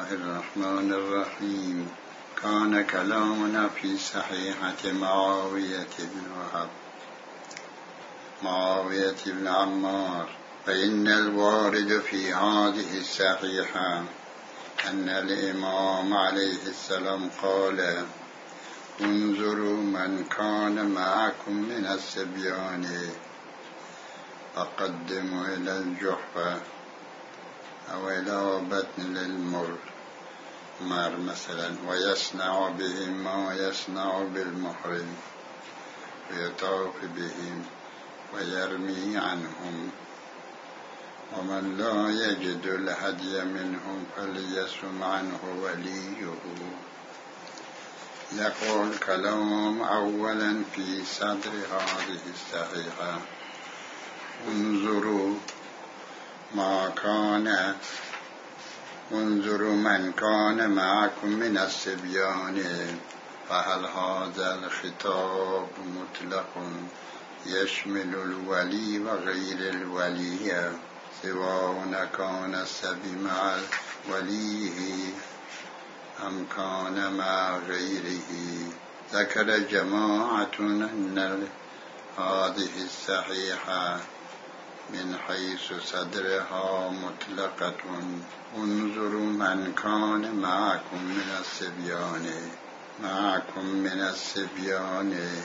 الله الرحمن الرحيم. كان كلامنا في صحيحة معاوية بن عمار. فإن الوارد في هذه الصحيحة أن الإمام عليه السلام قال: انظروا من كان معكم من الصبيان فقدموا إلى الجحفة أو إلى بطن المر مثلا، ويصنع بهم ما يصنع بالمحرم، ويطاف بهم ويرمي عنهم. ومن لا يجد الهدي منهم فليصم عنه وليه. يقول كلام أولا في صدر هذه الصحيحة: انظروا من كان معكم من الصبيان. فهل هذا الخطاب مطلق يشمل الولي وغير الولي، سواء كان الصبي مع وليه أم كان مع غيره؟ ذكر جماعة أن هذه الصحيحة من حيث صدرها مطلقة: انظروا من كان معكم من الصبيان،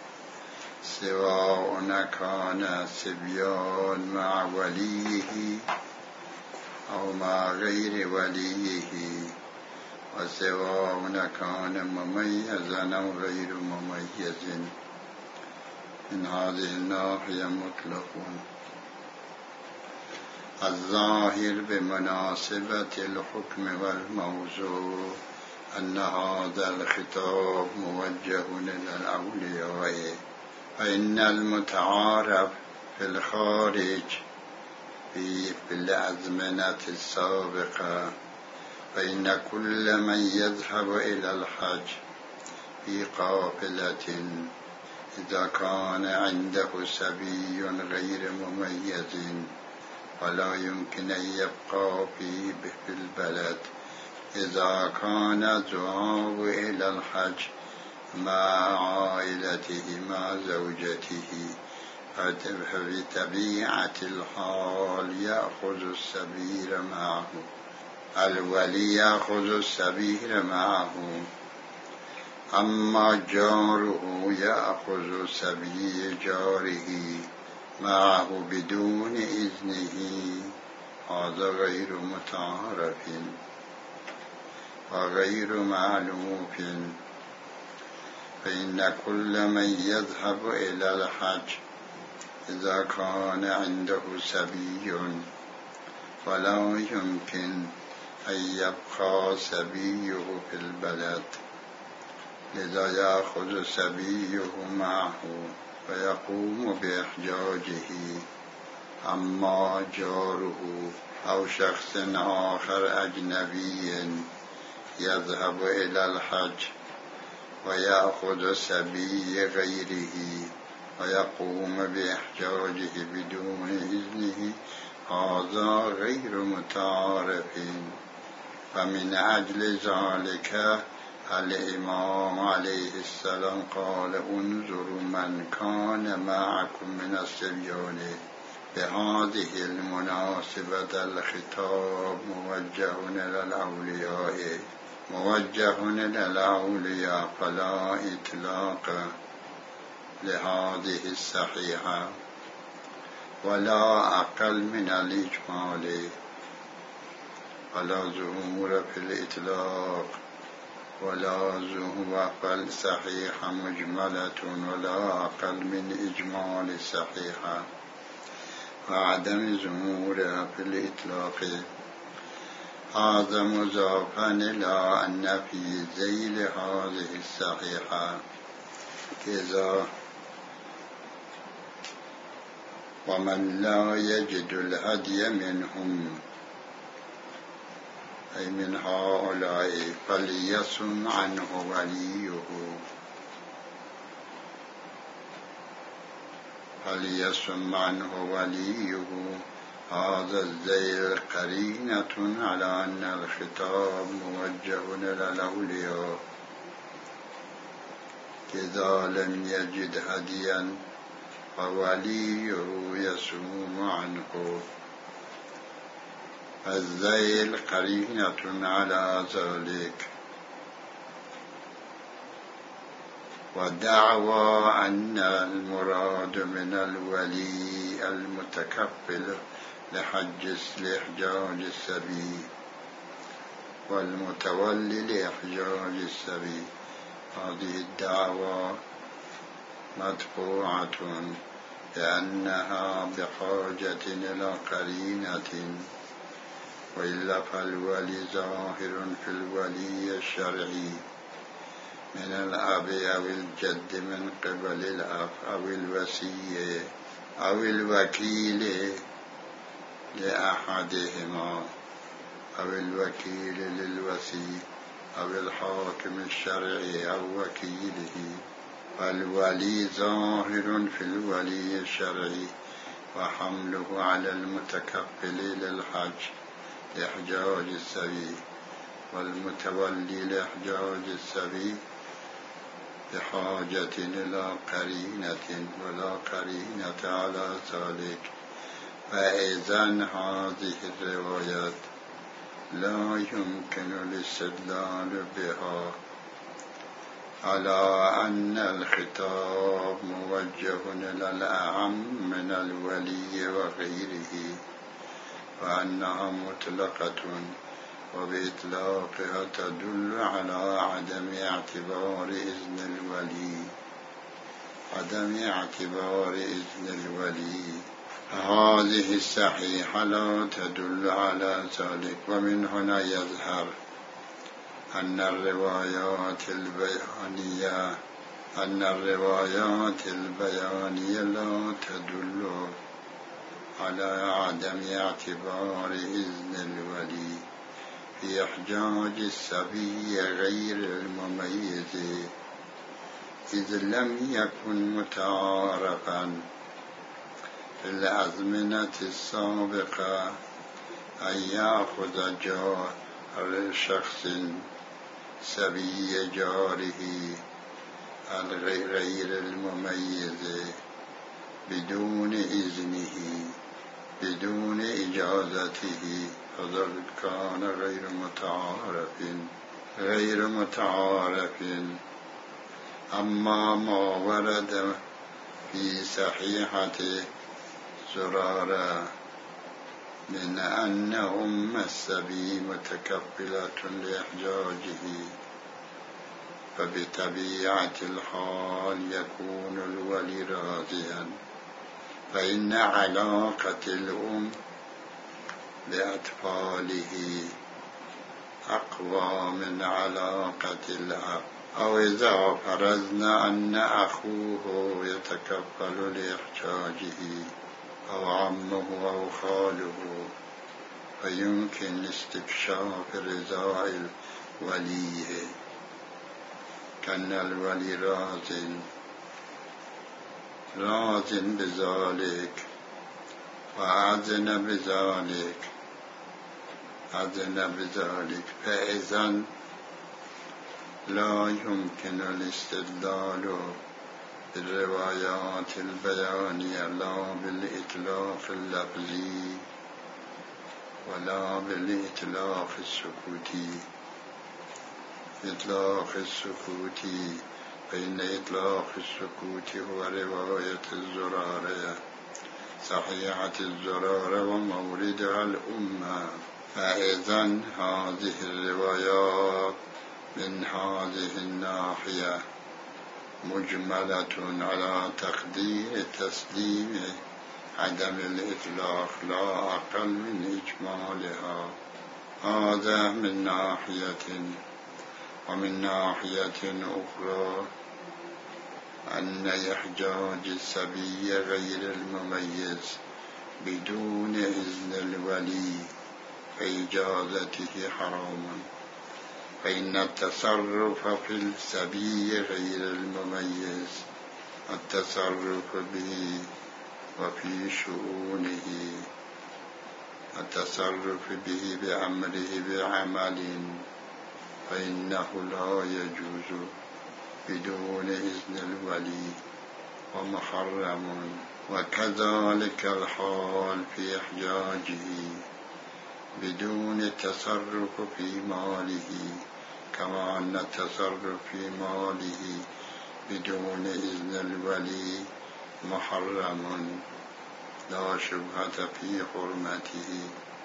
سواء كان صبيان مع وليه أو مع غير وليه، وسواء كان مميزا أو غير مميز. من هذه الناحية مطلق. الظاهر بمناسبة الحكم والموضوع أن هذا الخطاب موجه إلى الأولياء، فإن المتعارف في الخارج في الأزمنة السابقة فإن كل من يذهب إلى الحج في قافلة إذا كان عنده صبي غير مميز فلا يمكن أن يبقى في البلد. إذا كان الذهاب إلى الحج مع عائلته مع زوجته فبطبيعة الحال يأخذ السبيل معه، الولي يأخذ السبيل معه. أما جاره يأخذ سبيل جاره معه بدون إذنه، هذا غير متعارف وغير معلوف. فإن كل من يذهب إلى الحج إذا كان عنده سبي فلا يمكن أن يبقى سبيه في البلد، لذا يأخذ سبيه معه ويقوم بإحجاجه. أما جاره أو شخص آخر أجنبي يذهب إلى الحج ويأخذ سبي غيره ويقوم بإحجاجه بدون إذنه، هذا غير متعارف. فمن أجل ذلك الإمام عليه السلام قال: انظروا من كان معكم من الصبيان. بهذه المناسبة الخطاب موجه إلى الأولياء، فلا إطلاق لهذه الصحيحة ولا أقل من الإجمال، ولا ظهور في الإطلاق، ولا ظهور فالصحيحة مجملة ولا أقل من إجمال الصحيحة، وعدم ظهورها في الإطلاق. هذا مضافا إلى أن في ذيل هذه الصحيحة كذا: ومن لا يجد الهدي منهم، أي من هؤلاء، فليصم عنه وليه. هذا الذيل قرينة على أن الخطاب موجه إلى الأولياء إذا لم يجد هديا فوليه يصوم عنه. الذيل قرينة على ذلك، ودعوى أن المراد من الولي المتكفل لإحجاج السبي والمتولي لإحجاج السبي. هذه الدعوى مدفوعة لأنها بحاجة إلى قرينة، وإلا فالولي ظاهر في الولي الشرعي من الأب أو الجد من قبل الأب أو الوصي أو الوكيل لأحدهما أو الوكيل للوصي أو الحاكم الشرعي أو وكيله. فالولي ظاهر في الولي الشرعي، وحمله على المتكفل للحج لإحجاج السبي والمتولي لإحجاج السبي بحاجة إلى قرينة، ولا قرينة على ذلك. فإذن هذه الروايات لا يمكن الاستدلال بها على أن الخطاب موجه إلى الأعم من الولي وغيره، وأنها مطلقة، وبإطلاقها تدل على عدم اعتبار إذن الولي، عدم اعتبار إذن الولي. هذه الصحيحة لا تدل على ذلك. ومن هنا يظهر أن الروايات البيانية لا تدل على عدم اعتبار إذن الولي في إحجاج السبي غير المميز، إذ لم يكن متعارفا في الأزمنة السابقة أن يأخذ جار شخص سبي جاره غير المميز بدون إذنه بدون إجازته، فذلك كان غير متعارف. أما ما ورد في صحيحة زرارة من أن أم السبي متكفلة لإحجاجه، فبطبيعة الحال يكون الولي راضيا، فإن علاقة الأم بأطفاله أقوى من علاقة الأب. أو إذا فرضنا أن أخوه يتكفل لإحجاجه أو عمه أو خاله، فيمكن استكشاف رضاء الولي، كان الولي راض بذلك وأذن بذلك، فإذن لا يمكن الاستدلال بالروايات البيانية لا بالإطلاق اللفظي ولا بالإطلاق السكوتي. فإن إطلاق السكوت هو رواية الزرارة، صحيحة الزرارة وموردها الأمة. فإذن هذه الروايات من هذه الناحية مجملة على تقدير تسليم عدم الإطلاق لا أقل من إجمالها. هذا من ناحية. ومن ناحية أخرى أن إحجاج السبي غير المميز بدون إذن الولي فإجازته حرام، فإن التصرف في السبي غير المميز التصرف به وفي شؤونه التصرف به بأمره بعمل فإنه لا يجوز بدون إذن الولي ومحرم. وكذلك الحال في إحجاجه بدون التصرف في ماله، كما أن التصرف في ماله بدون إذن الولي محرم لا شبهة في حرمته.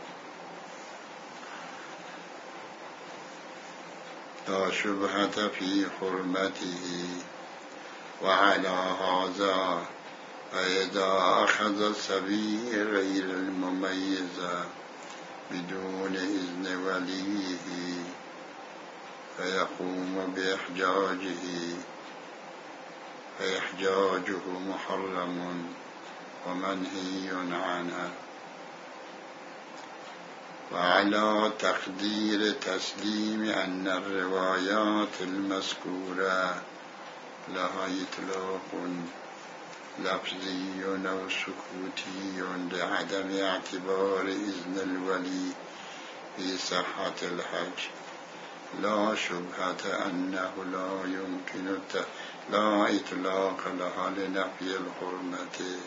لا شبهة في حرمته. وعلى هذا فإذا أخذ الصبي غير المميز بدون إذن وليه فيقوم فإحجاجه محرم ومنهي عنه. وعلى تقدير تسليم أن الروايات المذكورة لها إطلاق لفظي أو سكوتي لعدم اعتبار إذن الولي في صحة الحج، لا شبهة أنه لا يمكن لا إطلاق لها لنفي الحرمة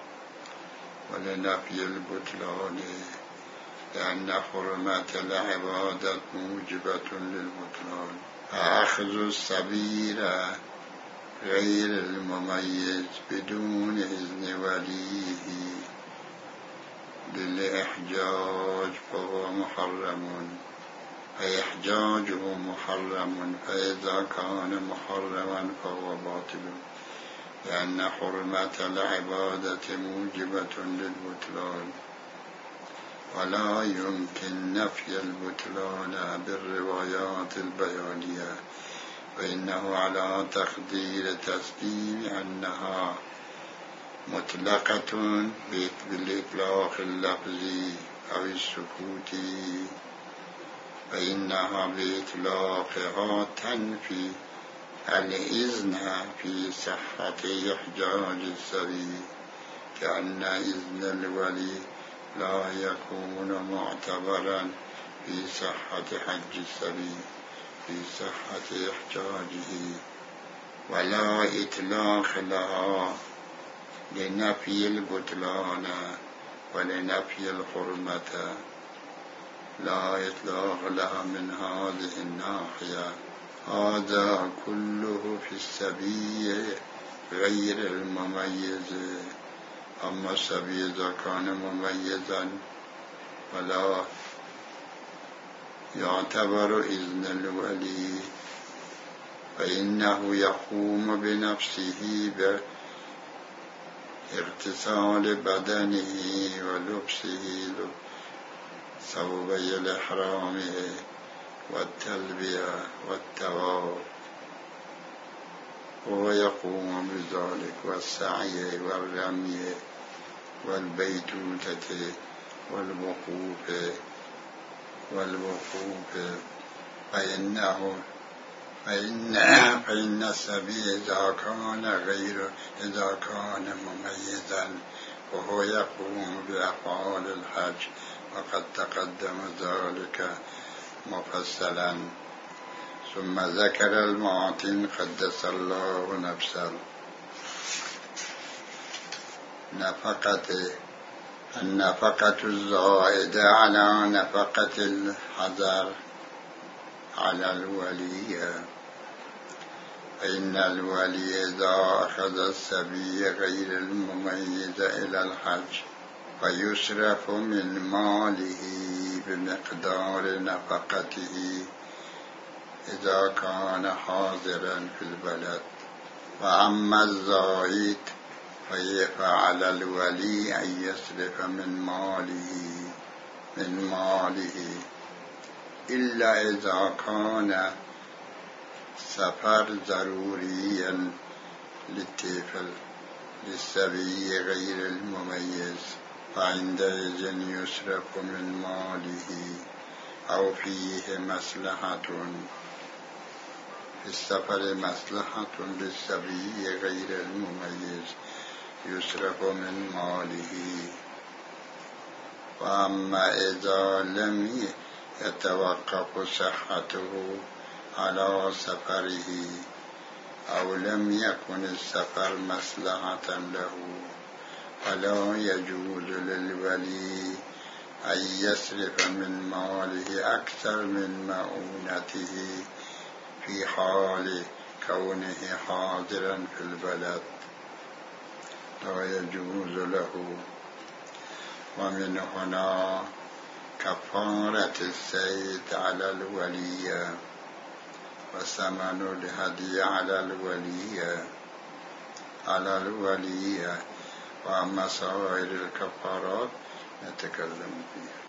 ولنفي البطلان، لأن حرمة العبادة موجبة للبطلان. فأخذ السبيل غير المميز بدون إذن وليه للإحجاج فهو محرم، فإحجاجه محرم، فإذا كان محرما فهو باطل، لأن حرمة العبادة موجبة للبطلان، ولا يمكن نفي البطلان بالروايات البيانية، فإنه على تقدير تسليم أنها مطلقة بالإطلاق اللفظي أو السكوتي، فإنها بإطلاقها تنفي الإذن في صحة إحجاج السبي، كأن إذن الولي لا يكون معتبرا في صحة حج السبي في صحة إحجاجه، ولا إطلاق لها لنفي البطلان ولنفي الحرمة، لا إطلاق لها من هذه الناحية. هذا كله في السبي غير المميز. أما السبي إذا كان مميزا فلا يعتبر إذن الولي، فإنه يقوم بنفسه باغتسال بدنه ولبسه ثوبي الإحرام والتلبية والطواف، وهو يقوم بذلك، والسعي والرمي والبيتوتة والوقوف فإن السبي إذا كان مميزا وهو يقوم بأفعال الحج، وقد تقدم ذلك مفصلا. ثم ذكر المعطن قدس الله نفسه النفقة الزائدة على نفقة الحضر على الولي، فإن الولي إذا أخذ السبي غير المميز إلى الحج فيصرف من ماله بمقدار نفقته إذا كان حاضرا في البلد. وأما الزائد فعلى الولي أن يصرف من ماله إلا إذا كان سفر ضروريا للسبي غير المميز، فعندئذ يصرف من ماله، أو فيه مصلحة في السفر مصلحة للسبي غير المميز يصرف من ماله. وأما إذا لم يتوقف صحته على سفره أو لم يكن السفر مصلحة له فلا يجوز للولي أن يصرف من ماله أكثر من مؤونته في حال كونه حاضرا في البلد، لا يجوز له. ومن هنا كفارة السيد على الولي وثمن الهدي على الولي وأما سائر الكفارات نتكلم فيها.